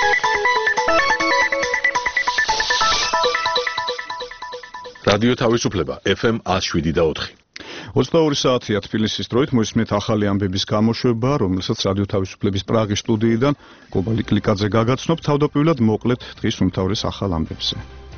რადიო თავისუფლება FM 107.4. 22 საათია თბილისის დროით მოისმენთ ახალი ამბების გამოშვება, რომელსაც რადიო თავისუფლების პრაღის სტუდიიდან კობალი კლიკაძე გაგაცნობ. თავდაპირველად მოკლედ დღის უმთავრეს ახალ ამბებზე.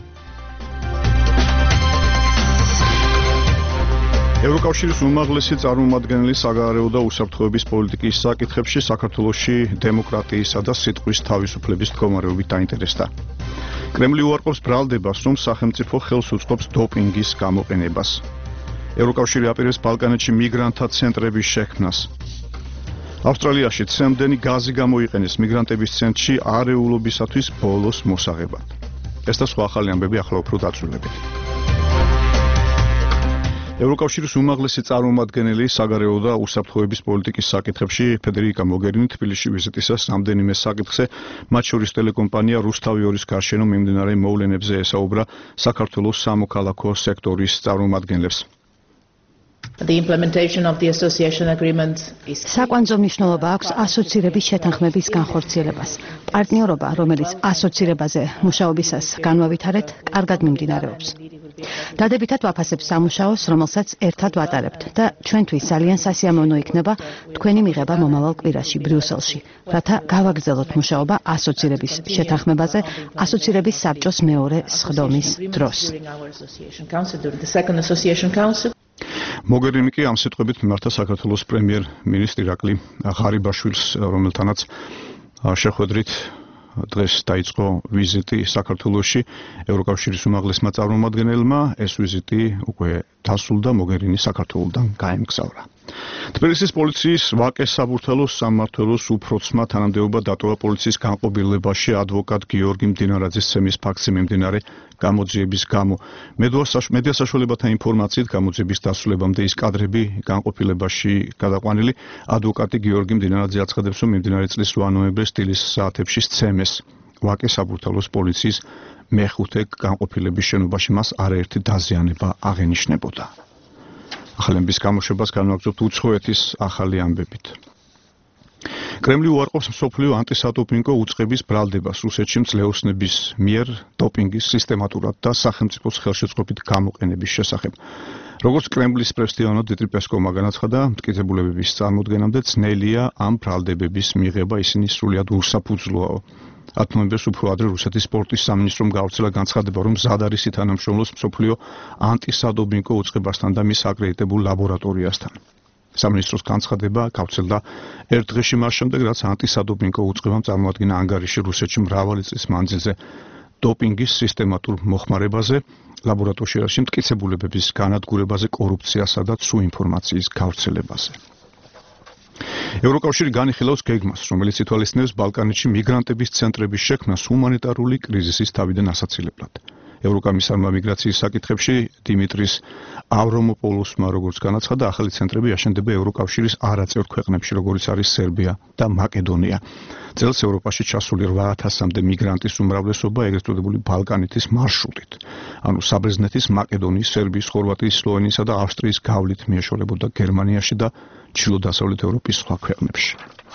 ევროკავშირის უმაღლესი წარმომადგენელი საგარეო და უსაფრთხოების პოლიტიკის საკითხებში საქართველოში დემოკრატიისა და სიტყვის თავისუფლების მდგომარეობით დაინტერესდა. კრემლი უარყოფს ბრალდებას, რომ სახელმწიფო ხელს უწყობს დოპინგის გამოყენებას. ევროკავშირი აპირებს ბალკანეთში მიგრანტთა ცენტრების შექმნას. ავსტრალიაში ცემდენი გაზი გამოიყენეს მიგრანტების ცენტრში არეულობისათვის ბოლოს მოსაღებად. ეს და სხვა ახალი ამბები ახლა უფრო დაწვრილებით. ევროკავშირის უმაღლესი წარმომადგენელი საგარეო და უსაფრთხოების პოლიტიკის საკითხებში ფედერიკა მოგერინი თბილისში ვიზიტისას რამდენიმე საკითხზე, მათ შორის ტელეკომპანია რუსთავი 2-ის გარშემო მიმდინარე მოვლენებზე ესაუბრა საქართველოს სამოქალაქო სექტორის წარმომადგენლებს. The implementation of the association agreement is საკვანძო მნიშვნელობა აქვს ასოცირების შეთანხმების განხორციელებას. პარტნიორობა, რომელიც ასოცირებაზე მუშაობისას განვავითარეთ, კარგად მიმდინარეობს. დადებითად ვაფასებს სამუშაოს, რომელსაც ერთად ვატარებთ და ჩვენთვის ძალიან სასიამოვნო იქნება თქვენი მიღება მომავალ კვირაში ბრიუსელში, რათა გავაგრძელოთ მუშაობა ასოცირების შეთანხმებაზე, ასოცირების საბჭოს მეორე სხდომის დროს. მოგერინი კი ამ სიტყვებით მიმართა საქართველოს პრემიერ-მინისტრ ირაკლი ღარიბაშვილს, რომელთანაც შეხვედრით დღეს დაიწყო ვიზიტი საქართველოში ევროკავშირის უმაღლესმა წარმომადგენელმა. ეს ვიზიტი უკვე დასრულდა, მოგერინი საქართველოდან გაემგზავრა. თბილისის პოლიციის ვაკე საბურთალოს სამმართველოს უფროცმა თანამდებობა დატოვა პოლიციის განყოფილებაში ადვოკატ გიორგი მდინარაძის ცემის ფაქტზე მიმდინარე გამოძიების გამო. მედია საშუალებათა ინფორმაციით გამოძიების დასრულებამდე ის კადრები განყოფილებაში გადაყვანილი. ადვოკატი გიორგი მდინარაძე აცხადებს, რომ მიმდინარე წლის 8 ნოემბრის დილის საათებში სცემეს ვაკე საბურთალოს პოლიციის მეხუთე განყოფილების შენობაში მას არაერთი დაზიანება აღენიშნებოდა. ახალების გამოშვებას განვაგრძობთ უცხოეთის ახალი ამბებით. კრემლი უარყოფს მსოფლიო ანტისადოპინგო უწყების ბრალდებას რუსეთში მძლეოსნების მიერ დოპინგის სისტემატურად და სახელმწიფოს ხელშეწყობით გამოყენების შესახებ. როგორც კრემლის პრესდიავნო დიმიტრი პესკოვმა განაცხადა, მტკიცებულებების წარმოდგენამდე ძნელია ამ ბრალდებების მიღება, ისინი სრულიად უსაფუძვლოა. 10 ნოემბერს უფრო ადრე რუსეთის სპორტის სამინისტრომ გავრცელა განცხადება, რომ მზად არის ითანამშრომლოს მსოფლიო ანტისადოპინგო უწყებასთან და მის აკრედიტებულ ლაბორატორიასთან. სამინისტროს განცხადება გავრცელდა ერთ დღეში მას შემდეგ, რაც ანტისადოპინგო უწყებამ წარმოადგინა ანგარიში რუსეთში მრავალი წლის მანძილზე დოპინგის სისტემატურ მოხმარებაზე, ლაბორატორიაში მტკიცებულებების განადგურებაზე, კორუფციასა და ცუ ინფორმაციის გავრცელებაზე. ევროკავშირი განიხილავს გეგმას, რომელიც ითვალისწინებს ბალკანეთში მიგრანტების ცენტრების შექმნას ჰუმანიტარული კრიზისის თავიდან ასაცილებლად. ევროკომისარმა მიგრაციის საკითხებში დიმიტრის ავრომოპოლოსმა როგორც განაცხადა, ახალი ცენტრები აშენდება ევროკავშირის არაწევრ ქვეყნებში, როგორიც არის სერბია და მაკედონია. წელს ევროპაში ჩასული 8000-მდე მიგრანტის უმრავლესობა ეგრეთ წოდებული ბალკანეთის მარშრუტით, ანუ საბერძნეთის, მაკედონიის, სერბიის, ხორვატიის, სლოვენიისა და ავსტრიის გავლით მიეშორებოდა გერმანიაში და ჩრდილო-დასავლეთ ევროპის სხვა ქვეყნებში.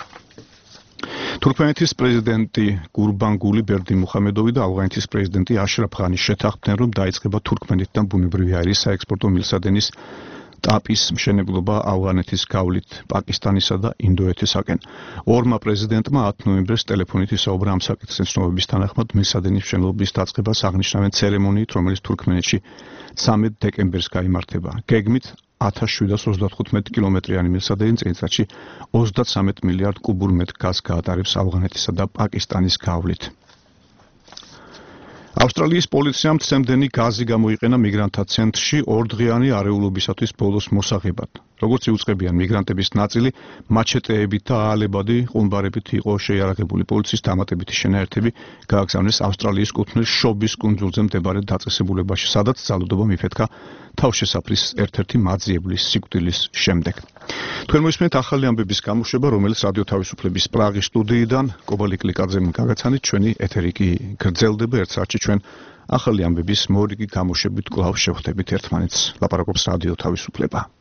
თურქმენეთის პრეზიდენტი გურბანგული ბერდიმუხამედოვი და ავღანეთის პრეზიდენტი აშრაფ ღანი შეთანხმდნენ, რომ დაიწყება თურქმენეთთან ბუნებრივი აირის საექსპორტო მილსადენის ტაპის მშენებლობა ავღანეთის გავლით პაკისტანისა და ინდოეთისაკენ. ორმა პრეზიდენტმა 10 ნოემბერს ტელეფონით ისაუბრა ამ საკითხზე ცნობების თანახმად მილსადენის მშენებლობის დაწყებას აღნიშნავენ ცერემონიით, რომელიც თურქმენეთში 13 დეკემბერს გაიმართება. გეგმით 1735 კილომეტრიანი მილსადენი წელიწადში 33 მილიარდ კუბურ მეტრ გაზს გაატარებს ავღანეთისა და პაკისტანის გავლით. ავსტრალიის პოლიციამ ცემდენი გაზი გამოიყენა მიგრანტთა ცენტრში ორდღიანი არეულობისათვის ბოლოს მოსაღებად. როგორც იუწყებიან მიგრანტების ნაწილი, მაჩეტეებით და აალებადი ყუმბარებით იყო შეიარაღებული. პოლიციის დამატებითი შენაერთები გააგზავნეს ავსტრალიის კუთვნილ შობის კუნძულზე მდებარე დაწესებულებაში, სადაც ძალადობა მიფეთქა თავშესაფრის ერთ-ერთი მაძიებლის სიკვდილის შემდეგ. თქვენ მოისმენთ ახალი ამბების გამოშვება, რომელიც რადიო თავისუფლების პრაღის სტუდიიდან კობალი კლიკაძემ გაგაცანით. ჩვენი ეთერი კი გრძელდება ერთ საათში. ჩვენ ახალი ამბების მორიგი გამოშვებით კვლავ შევხვდებით ერთმანეთს. ლაპარაკობს რადიო თავისუფლება.